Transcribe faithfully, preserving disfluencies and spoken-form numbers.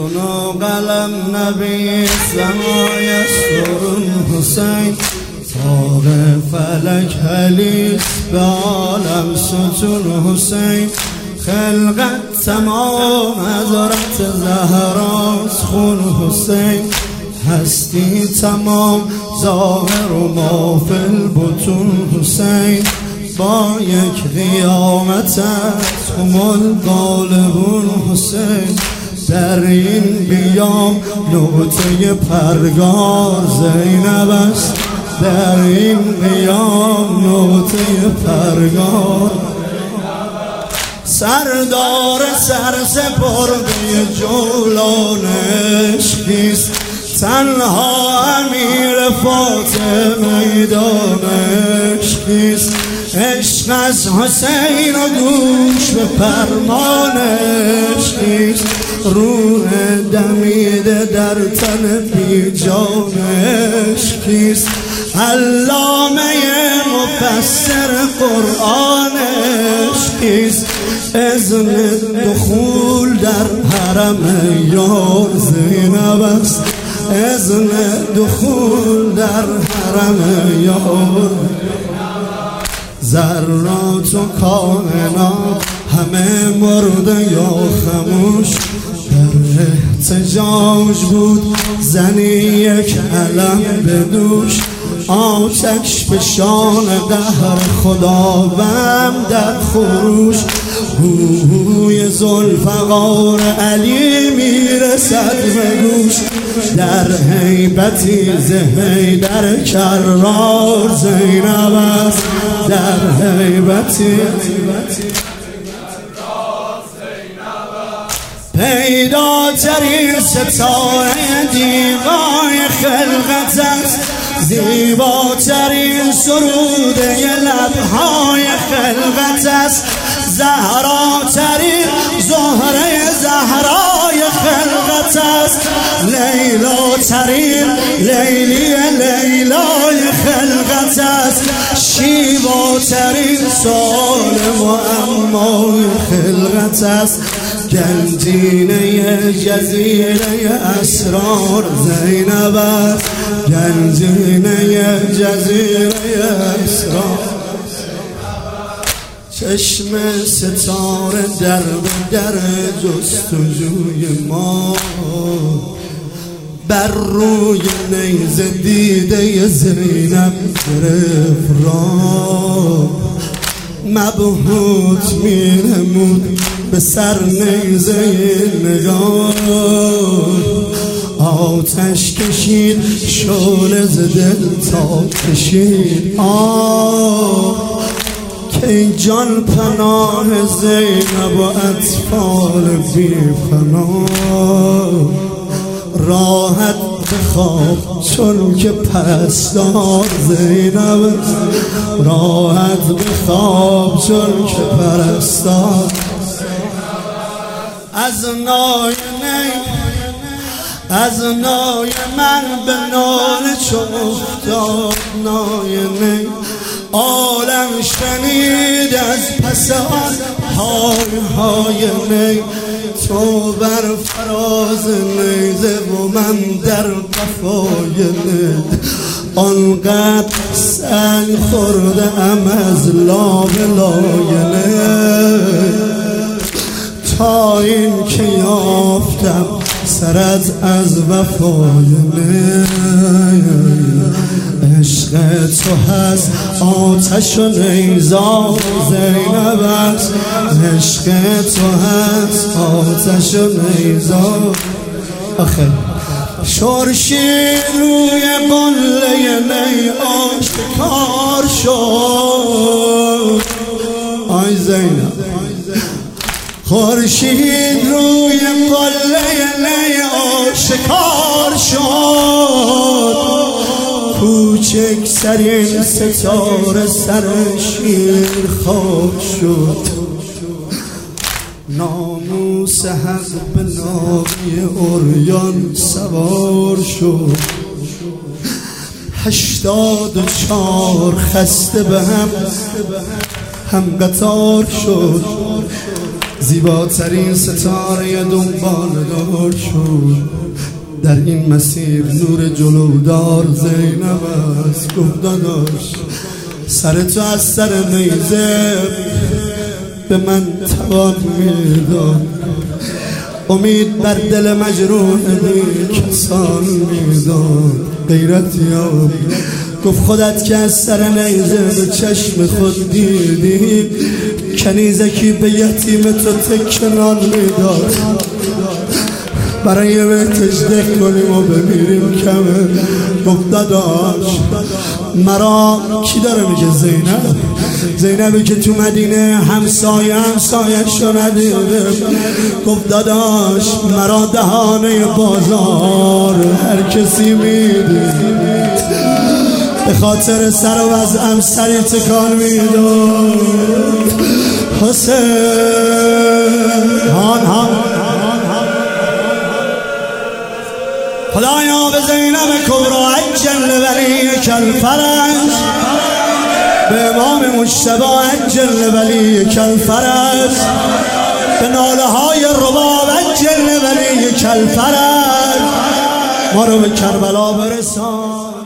قرآن و قلم نبیس زمای سرون حسین تاق فلک حلیس به عالم ستون حسین خلقت تمام حضرت زهراست خون حسین هستی تمام ظاهر و ما فی البطون حسین با یک قیامت از هم الغالبون حسین در این بیام نقطه پرگار زینب است در این بیام نقطه پرگار سردار سرسپرده جولانش کیست تنها امیر فاطمه میدانش کیست عشق از حسین و گوش به فرمانش کیست روح دمیده در تن بی جانش کیست علامه مفسر قرآنش کیست اذن دخول در حرم یار زینب است اذن دخول در حرم یار ذرات و کائنات همه مرده یا خموش در احتجاج بود زنی یک علم به دوش آتش به شان قهر خداوند در خروش بوی ذوالفقار علی میرسد به گوش در هیبتی ز حیدر کرار زینب است در هیبتی پیداترین ستاره دیوای خلقت است زیباترین سروده لبهای خلقت است زهراترین زهره زهرای خلقت است لیلاترین لیلی لیلای خلقت است شیواترین سالم و امای خلقت است گنجینه جزیره اسرار زینب است گنجینه جزیره اسرار چشم ستاره در به در جستجوی ما بر روی نیزه دیده زینب گرفت را مبهوت می نمود به سر نیزه نگاه آتش کشید شعله ز دل تا کشید آه که جان پناه زینب و اطفال بی پناه راحت بخواب چون که پرستار زینب راحت بخواب چون که پرستار از نای نی از نای من به ناله چو افتاد نای نی عالم شنید از پس آن های های نی تو بر فراز نیزه و من در قفای نی آنقدر سنگ خورده ام از لاب لاینه تا این که یافتم سرت از وفای نی عشق تو هست آتش و نیزار زینب است عشق تو هست آتش و نیزار آخه شورشید روی قله نی آشکار شد آی زینب خورشید روی قله نی آشکار شد کوچک سرین ستاره سر شیر خاک شد ناموس حق به ناقه اوریان سوار شد هشتاد و چار خسته به هم هم قطار شد زیباترین ستاره دنبال دار شد در این مسیر نور جلودار زینب است. گفت داداش سر تو از سر نیزه به من توان میداد، امید بر دل مجروح دی کسان میداد. غیرت یاب گفت خودت که از سر نیزه به چشم خود دیدی، کنیزکی به یتیم تو تکنان میداد. برای بهتش دق کنیم و بمیریم کمه. گفت داداش مرا کی داره میگه؟ زینب زینبی که تو مدینه همسایه همسایه شو ندیده. گفت داداش مرا دهانه بازار هر کسی میده، به خاطر سر و وضعم سری تکان میداد. حسین هان هان خدایا به زینب کبرا عجل ولی کالفرج، به امام مجتبی عجل ولی کالفرج، به ناله های رباب عجل ولی کالفرج، ما رو به کربلا برسان.